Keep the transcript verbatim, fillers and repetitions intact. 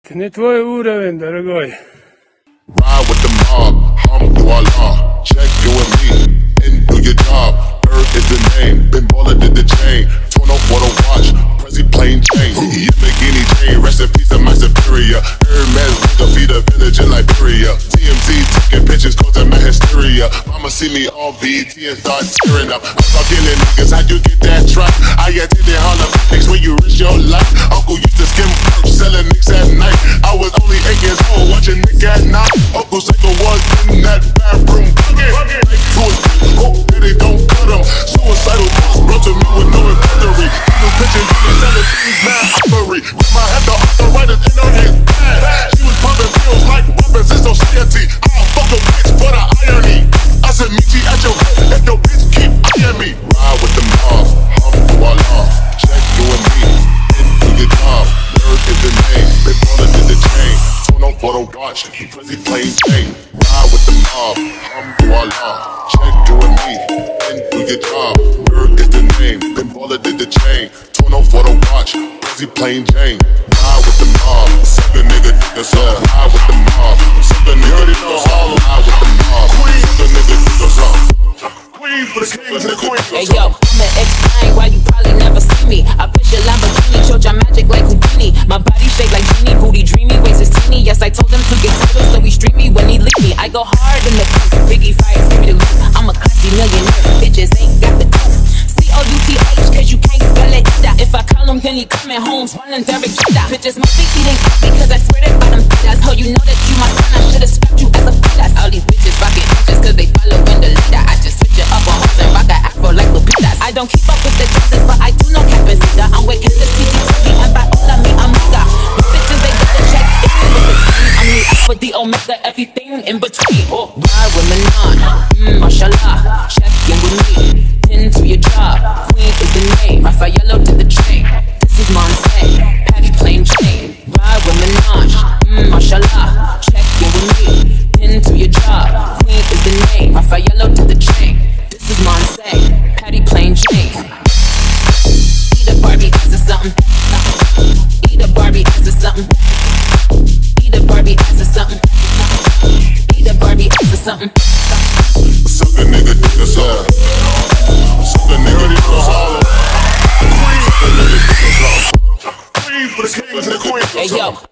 Это не твой уровень, дорогой. Ride with the mob, alhamdulillah. Check you and me, and do your job. Bird is the name, Ben Baller did the chain. Torn off for the watch, Prezi plain chain. Yamagini chain, rest in peace to my superior. Hermes nigga feed a village in Liberia. T M Z taking pictures, causing my hysteria. Mama see me on B E T and start tearing up. I start killing niggas, how you get that truck? I attended Harlem Phoenix when you risk your life. Uncle used to skim perp, selling nicks at night. I was only eight years old, watching Nick at night. Uncle Psycho was in that bathroom bucket. Like to his hope that they don't cut him. Suicidal thoughts brought to me with no inventory. New pitching, selling things, mad offery. Grandma had the arthritis in her hands bad. She was pumping pills like weapons in society. I'll fuck a bitch for the irony. I said meet you at your head if your bitch keep eyeing me. Ride with the mob, alhamdulillah. Check you and me, into your job. Bird is the name, Ben Baller did the chain. Torn off for the watch, Prezi plain chain. Ride with the mob, alhamdulillah. Check you and me, into your job. Bird is the name, Ben Baller did the chain. Torn off for the watch, Prezi plain chain. Ride with the mob, sucker nigga nigga so. Ride with the mob, sucker nigga nigga so. Ride with the mob, sucker nigga nigga so. Hey yo, I'ma explain why you probably never see me. I push a Lamborghini, show your magic like Houdini. My body shake like genie, booty dreamy, waist is teeny. Yes, I told him to get titles, so he stream me when he leave me. I go hard in the booth, Biggie fires, give me the loot. I'm a classy millionaire, bitches ain't got the coke. C O U T H, cause you can't spell it either. If I call him, then he coming home, smiling Derek Jeter. Bitches must be eating because I swear that bottom feeders. How you know that you my son, I should've scrapped you as a fetus. All these bitches rockin' just cause they followin' the leader. I just switch it up on hoes and rock an afro like Lupitas. I don't keep up with the Joneses, but I do know Capacita. I'm with Candace, T T T V, and by all of me, I'm nigga. These bitches, they gotta check in with the team. I'm the alpha, the omega, everything in between. Oh, ride with Manon, mmm, mashallah. Check in with me, pin to your job. Queen is the name, Raffaello to the chain. This is Monse, Patty plain chain. Ride with Minaj, mmm, mashallah. Check in with me, pin to your job. Queen is the name, Raffaello to the chain. This is Monse, Patty plain chain. Eat a Barbie ass or something. Eat a Barbie ass or something. Eat a Barbie ass or something. Eat a Barbie ass or something. Sucker nigga nigga so. Sucker nigga nigga so. Sucker nigga nigga so. Hey yo,